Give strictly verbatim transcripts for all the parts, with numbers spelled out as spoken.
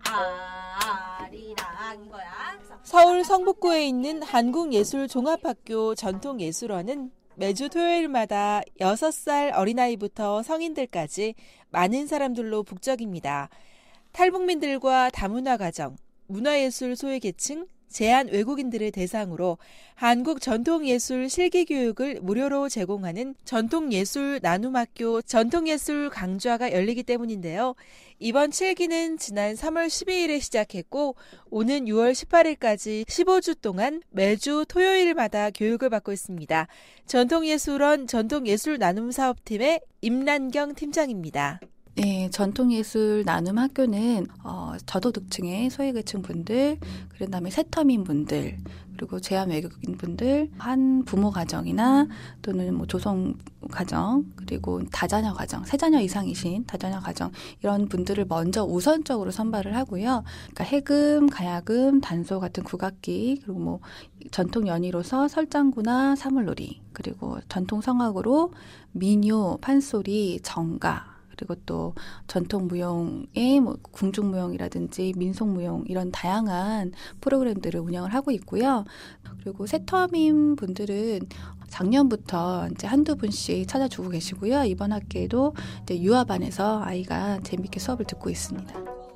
아리랑 이거야. 서울 성북구에 있는 한국예술종합학교 전통예술원은 매주 토요일마다 여섯 살 어린아이부터 성인들까지 많은 사람들로 북적입니다. 탈북민들과 다문화가정, 문화예술 소외계층, 제한 외국인들을 대상으로 한국 전통예술 실기교육을 무료로 제공하는 전통예술 나눔학교 전통예술 강좌가 열리기 때문인데요. 이번 칠 기는 지난 삼월 십이일에 시작했고 오는 유월 십팔일까지 십오 주 동안 매주 토요일마다 교육을 받고 있습니다. 전통예술원 전통예술 나눔사업팀의 임란경 팀장입니다. 네, 전통예술 나눔 학교는 어, 저소득층의 소외계층 분들, 그다음에 새터민 분들, 그리고 제한 외국인 분들, 한 부모 가정이나 또는 뭐 조성 가정, 그리고 다자녀 가정, 세 자녀 이상이신 다자녀 가정 이런 분들을 먼저 우선적으로 선발을 하고요. 그러니까 해금, 가야금, 단소 같은 국악기, 그리고 뭐 전통 연희로서 설장구나 사물놀이, 그리고 전통 성악으로 민요, 판소리, 정가. 그리고 또 전통 무용의 뭐 궁중무용이라든지 민속무용 이런 다양한 프로그램들을 운영을 하고 있고요. 그리고 새터민 분들은 작년부터 이제 한두 분씩 찾아주고 계시고요. 이번 학기에도 이제 유아반에서 아이가 재밌게 수업을 듣고 있습니다.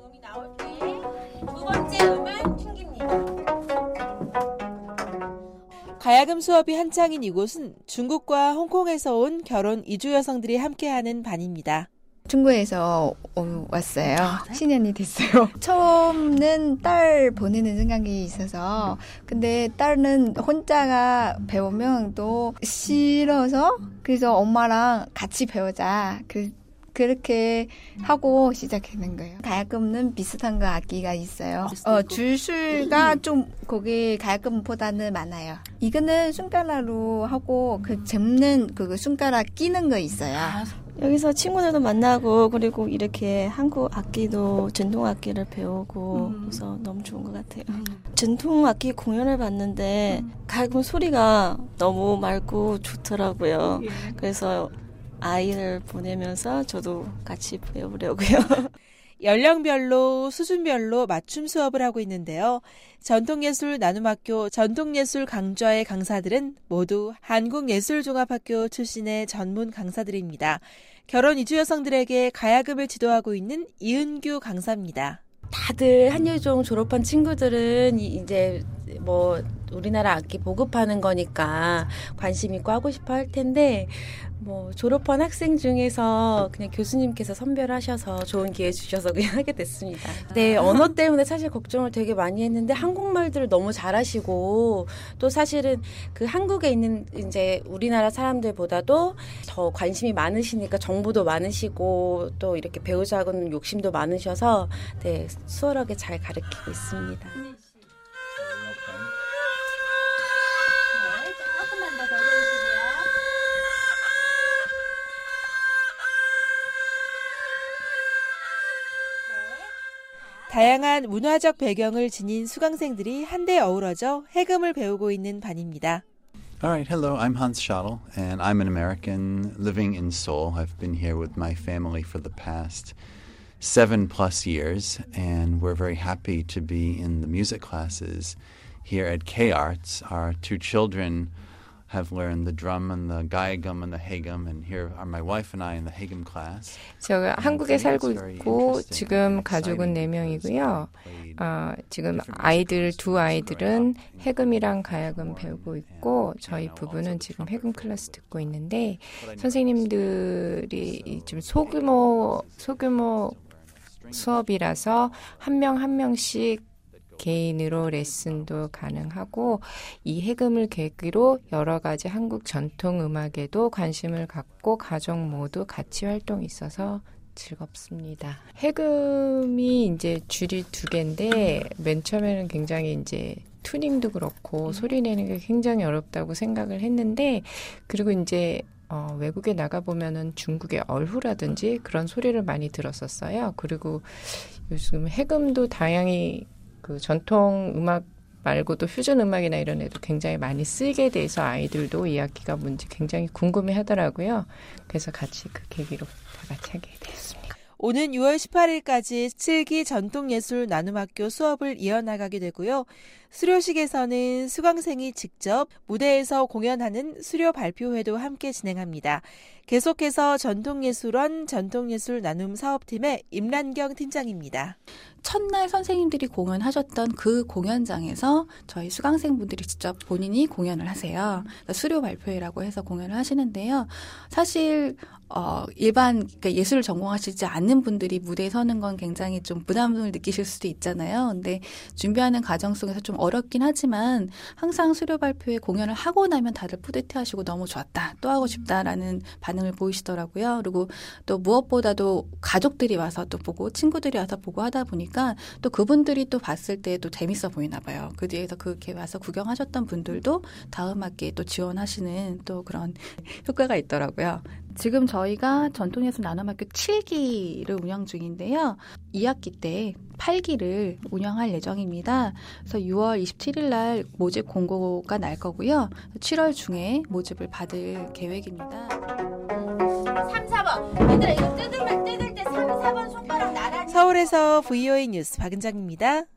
두 번째 음은 튕깁니다. 가야금 수업이 한창인 이곳은 중국과 홍콩에서 온 결혼 이주 여성들이 함께하는 반입니다. 중국에서 왔어요. 칠 년이 됐어요. 처음은 딸 보내는 생각이 있어서 근데 딸은 혼자가 배우면 또 싫어서 그래서 엄마랑 같이 배우자. 그 그렇게 하고 시작하는 거예요. 가야금은 비슷한 거 악기가 있어요. 어, 줄수가 좀 거기 가야금보다는 많아요. 이거는 손가락으로 하고 그 접는 그 손가락 끼는 거 있어요. 여기서 친구들도 만나고 그리고 이렇게 한국 악기도 전통 악기를 배우고 음. 그래서 너무 좋은 것 같아요. 음. 전통 악기 공연을 봤는데 음. 가야금 소리가 너무 맑고 좋더라고요. 예. 그래서 아이를 보내면서 저도 같이 배워보려고요. 연령별로 수준별로 맞춤 수업을 하고 있는데요. 전통예술 나눔학교 전통예술 강좌의 강사들은 모두 한국예술종합학교 출신의 전문 강사들입니다. 결혼 이주 여성들에게 가야금을 지도하고 있는 이은규 강사입니다. 다들 한예종 졸업한 친구들은 이제 뭐 우리나라 악기 보급하는 거니까 관심 있고 하고 싶어 할 텐데 뭐 졸업한 학생 중에서 그냥 교수님께서 선별하셔서 좋은 기회 주셔서 그냥 하게 됐습니다. 네, 언어 때문에 사실 걱정을 되게 많이 했는데 한국말들을 너무 잘하시고 또 사실은 그 한국에 있는 이제 우리나라 사람들보다도 더 관심이 많으시니까 정보도 많으시고 또 이렇게 배우자고는 욕심도 많으셔서 네, 수월하게 잘 가르치고 있습니다. 다양한 문화적 배경을 지닌 수강생들이 한데 어우러져 해금을 배우고 있는 반입니다. Alright, hello, I'm Hans Schadl, and I'm an American living in Seoul. I've been here with my family for the past seven plus years, and we're very happy to be in the music classes here at K-Arts. Our two children have learned the drum and the gaegum and the haegum, and here are my wife and I in the haegum class. 제가 한국에 살고 있고 지금 가족은 네 명이고요. 어, 지금 아이들 두 아이들은 해금이랑 가야금 배우고 있고 저희 부부는 지금 해금 클래스 듣고 있는데 선생님들이 좀 소규모 소규모 수업이라서 한 명 한 명씩 개인으로 레슨도 가능하고 이 해금을 계기로 여러 가지 한국 전통 음악에도 관심을 갖고 가족 모두 같이 활동이 있어서 즐겁습니다. 해금이 이제 줄이 두 개인데 맨 처음에는 굉장히 이제 튜닝도 그렇고 소리 내는 게 굉장히 어렵다고 생각을 했는데 그리고 이제 어, 외국에 나가보면은 중국의 얼후라든지 그런 소리를 많이 들었었어요. 그리고 요즘 해금도 다양히 그 전통 음악 말고도 퓨전 음악이나 이런 애도 굉장히 많이 쓰게 돼서 아이들도 이 악기가 뭔지 굉장히 궁금해 하더라고요. 그래서 같이 그 계기로 다 같이 하게 되었습니다. 오는 유월 십팔일까지 칠 기 전통예술 나눔학교 수업을 이어나가게 되고요. 수료식에서는 수강생이 직접 무대에서 공연하는 수료 발표회도 함께 진행합니다. 계속해서 전통예술원 전통예술 나눔 사업팀의 임란경 팀장입니다. 첫날 선생님들이 공연하셨던 그 공연장에서 저희 수강생분들이 직접 본인이 공연을 하세요. 그러니까 수료 발표회라고 해서 공연을 하시는데요. 사실 어, 일반 그러니까 예술을 전공하시지 않는 분들이 무대에 서는 건 굉장히 좀 부담을 느끼실 수도 있잖아요. 근데 준비하는 과정 속에서 좀 어렵긴 하지만 항상 수료 발표회 공연을 하고 나면 다들 뿌듯해하시고 너무 좋았다, 또 하고 싶다라는 반응을 보이시더라고요. 그리고 또 무엇보다도 가족들이 와서 또 보고 친구들이 와서 보고 하다 보니까 또 그분들이 또 봤을 때 또 재밌어 보이나 봐요. 그 뒤에서 그렇게 와서 구경하셨던 분들도 다음 학기에 또 지원하시는 또 그런 효과가 있더라고요. 지금 저희가 전통예술 나눔학교 칠 기를 운영 중인데요. 이 학기 때 팔 기를 운영할 예정입니다. 그래서 유월 이십칠일 날 모집 공고가 날 거고요. 칠월 중에 모집을 받을 계획입니다. 삼, 사 번. 얘들아 이거 뜯으면 뜯을 때 삼, 사 번 손가락 나란히. 서울에서 브이오에이 뉴스 박은정입니다.